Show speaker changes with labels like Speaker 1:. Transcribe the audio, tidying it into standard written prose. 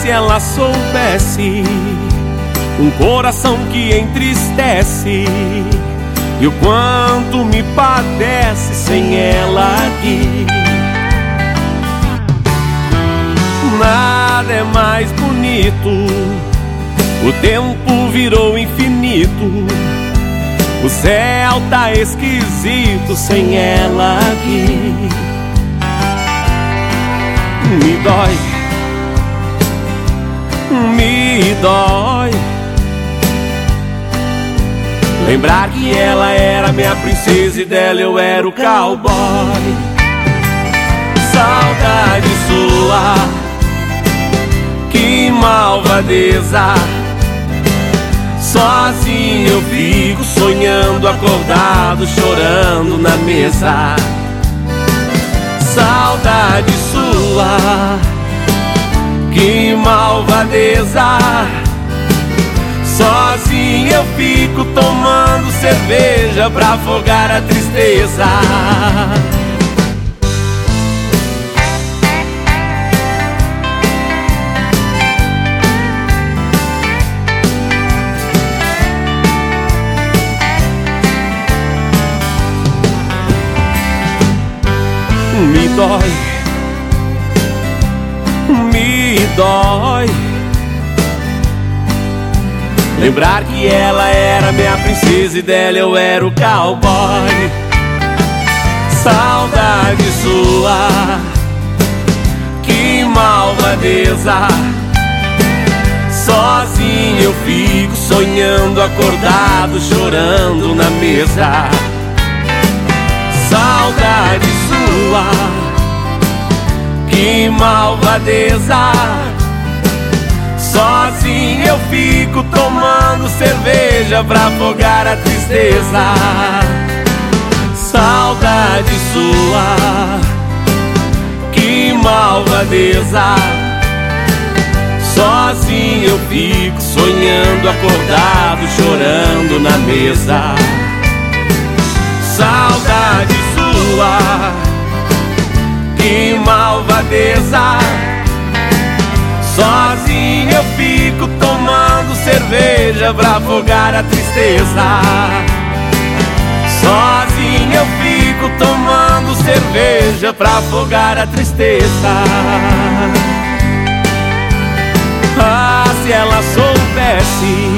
Speaker 1: se ela soubesse um coração que entristece e o quanto me padece sem ela aqui. Nada é mais bonito, o tempo virou infinito, o céu tá esquisito sem ela aqui. Me dói, me dói lembrar que ela era minha princesa e dela eu era o cowboy. Saudade sua, que malvadeza. Sozinho eu fico sonhando, acordado, chorando na mesa. Saudade sua, que malvadeza. Sozinho eu fico tomando cerveja pra afogar a tristeza. Me dói, me dói lembrar que ela era minha princesa e dela eu era o cowboy. Saudade sua, que malvadeza. Sozinho eu fico sonhando, acordado, chorando na mesa. Saudade sua, que malvadeza. Sozinho eu fico tomando cerveja pra afogar a tristeza. Saudade sua, que malvadeza. Sozinho eu fico sonhando, acordado, chorando na mesa. Saudade sua, que malvadeza. Sozinho eu fico tomando cerveja pra afogar a tristeza. Sozinho eu fico tomando cerveja pra afogar a tristeza. Ah, se ela soubesse